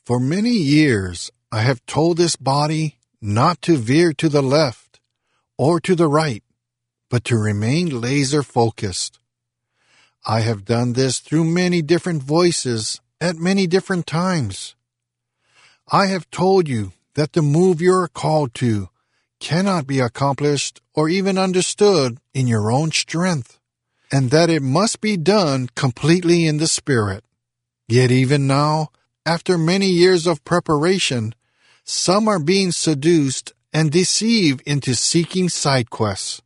For many years, I have told this body not to veer to the left or to the right, but to remain laser-focused. I have done this through many different voices at many different times. I have told you that the move you are called to cannot be accomplished or even understood in your own strength, and that it must be done completely in the Spirit. Yet even now, after many years of preparation, some are being seduced and deceived into seeking side quests.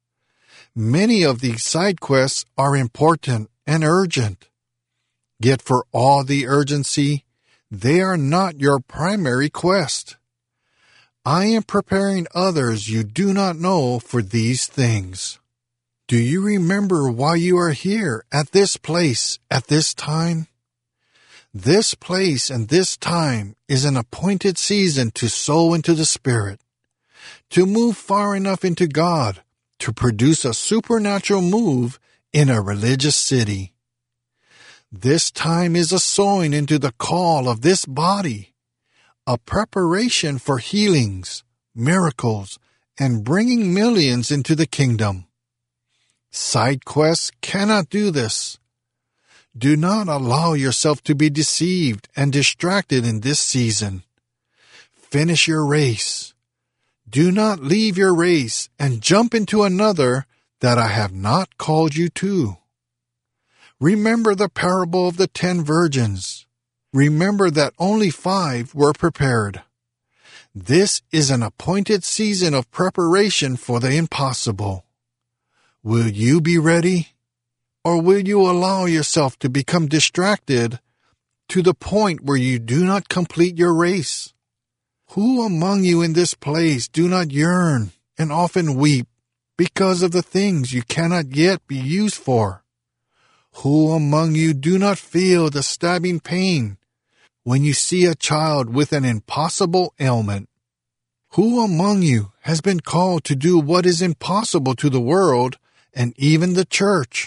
Many of these side quests are important and urgent. Yet for all the urgency, they are not your primary quest. I am preparing others you do not know for these things. Do you remember why you are here at this place at this time? This place and this time is an appointed season to sow into the Spirit, to move far enough into God to produce a supernatural move in a religious city. This time is a sowing into the call of this body, a preparation for healings, miracles, and bringing millions into the kingdom. Side quests cannot do this. Do not allow yourself to be deceived and distracted in this season. Finish your race. Do not leave your race and jump into another that I have not called you to. Remember the parable of the 10 virgins. Remember that only 5 were prepared. This is an appointed season of preparation for the impossible. Will you be ready? Or will you allow yourself to become distracted to the point where you do not complete your race? Who among you in this place do not yearn and often weep because of the things you cannot yet be used for? Who among you do not feel the stabbing pain when you see a child with an impossible ailment? Who among you has been called to do what is impossible to the world and even the church?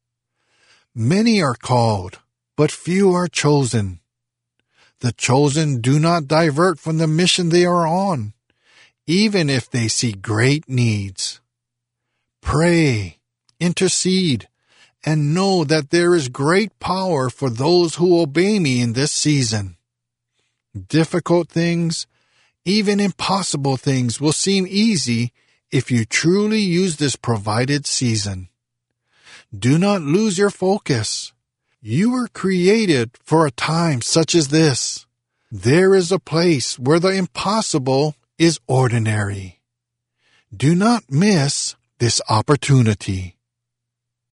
Many are called, but few are chosen. The chosen do not divert from the mission they are on, even if they see great needs. Pray, intercede, and know that there is great power for those who obey me in this season. Difficult things, even impossible things, will seem easy if you truly use this provided season. Do not lose your focus. You were created for a time such as this. There is a place where the impossible is ordinary. Do not miss this opportunity.